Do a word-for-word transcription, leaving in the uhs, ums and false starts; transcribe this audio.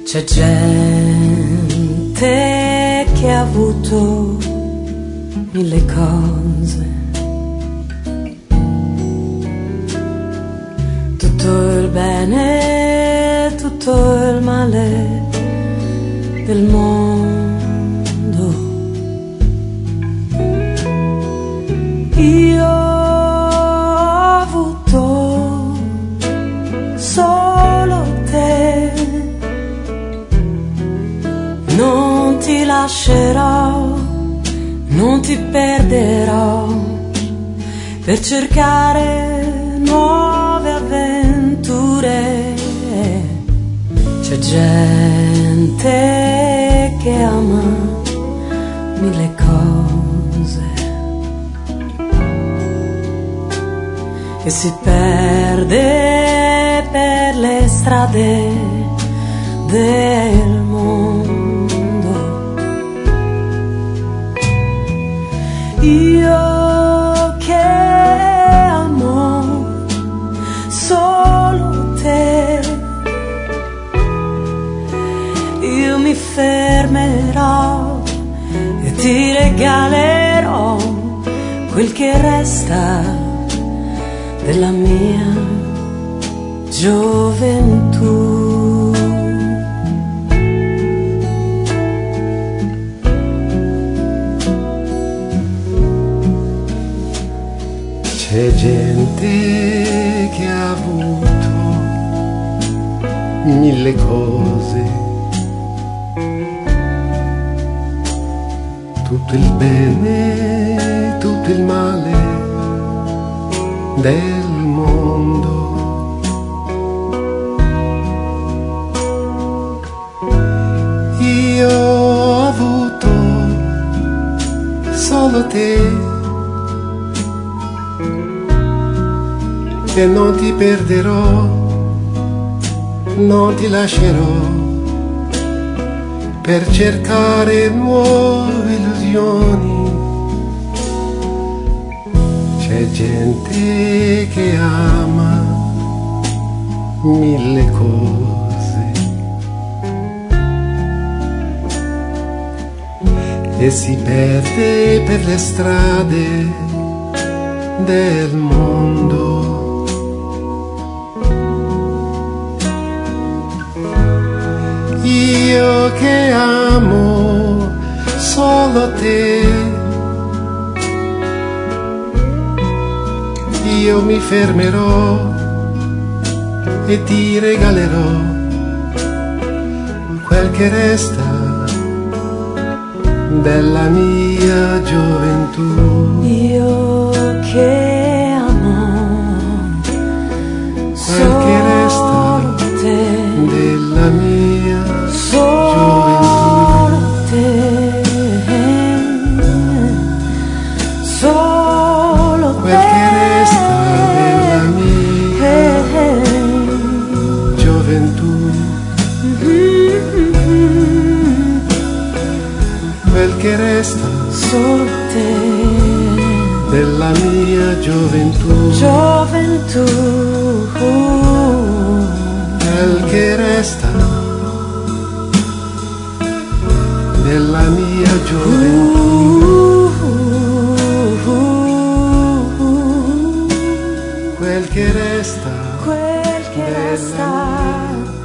C'è gente che ha avuto mille cose, tutto il bene, tutto il male del mondo. Io ho avuto solo te, non ti lascerò, non ti perderò per cercare nuove avventure. C'è gente che ama mille cose e si perde per le strade del mondo. Io che amo solo te, io mi fermerò e ti regalerò quel che resta della mia gioventù. C'è gente che ha avuto mille cose, tutto il bene, tutto il male del mondo. Io ho avuto solo te e non ti perderò, non ti lascerò per cercare nuove illusioni. C'è gente che ama mille cose e si perde per le strade del mondo. Io che amo solo te, io mi fermerò e ti regalerò quel che resta della mia gioventù. Io che amo quel che resta te, della mia solo te, solo quel che resta della mia gioventù, quel che resta solo te, della mia gioventù, gioventù, quel che resta della mia gioventù, quel che resta quel che della resta mia